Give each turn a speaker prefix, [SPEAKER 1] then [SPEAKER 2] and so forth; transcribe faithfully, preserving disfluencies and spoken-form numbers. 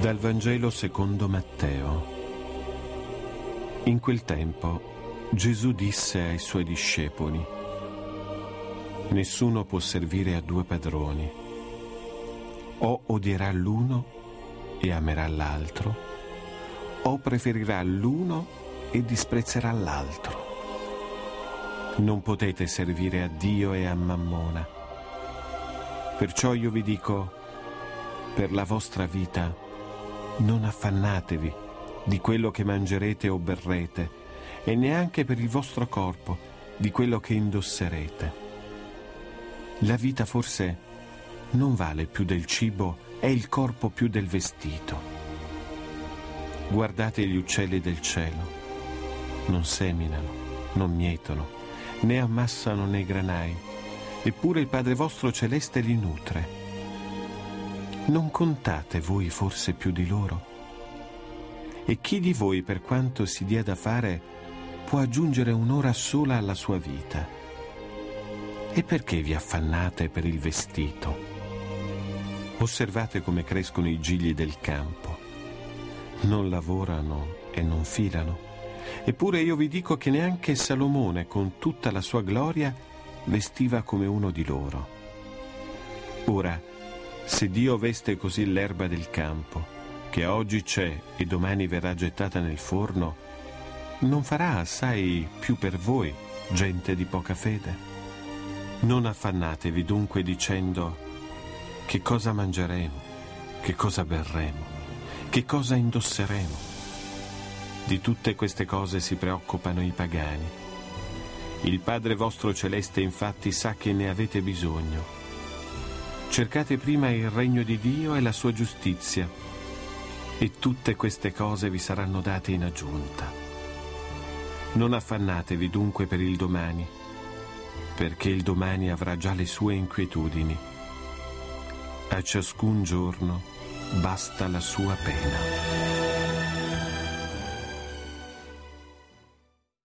[SPEAKER 1] Dal Vangelo secondo Matteo. In quel tempo Gesù disse ai suoi discepoli: nessuno può servire a due padroni. O odierà l'uno e amerà l'altro, o preferirà l'uno e disprezzerà l'altro. Non potete servire a Dio e a Mammona. Perciò io vi dico, per la vostra vita non affannatevi di quello che mangerete o berrete, e neanche per il vostro corpo di quello che indosserete. La vita forse non vale più del cibo e il corpo più del vestito. Guardate gli uccelli del cielo: non seminano, non mietono, né ammassano nei granai, eppure il Padre vostro celeste li nutre. Non contate voi forse più di loro? E chi di voi, per quanto si dia da fare, può aggiungere un'ora sola alla sua vita? E perché vi affannate per il vestito? Osservate come crescono i gigli del campo. Non lavorano e non filano. Eppure io vi dico che neanche Salomone, con tutta la sua gloria, vestiva come uno di loro. Ora, se Dio veste così l'erba del campo, che oggi c'è e domani verrà gettata nel forno, non farà assai più per voi, gente di poca fede? Non affannatevi dunque dicendo: che cosa mangeremo, che cosa berremo, che cosa indosseremo. Di tutte queste cose si preoccupano i pagani. Il Padre vostro celeste infatti sa che ne avete bisogno. Cercate prima il regno di Dio e la sua giustizia, e tutte queste cose vi saranno date in aggiunta. Non affannatevi dunque per il domani, perché il domani avrà già le sue inquietudini. A ciascun giorno basta la sua pena.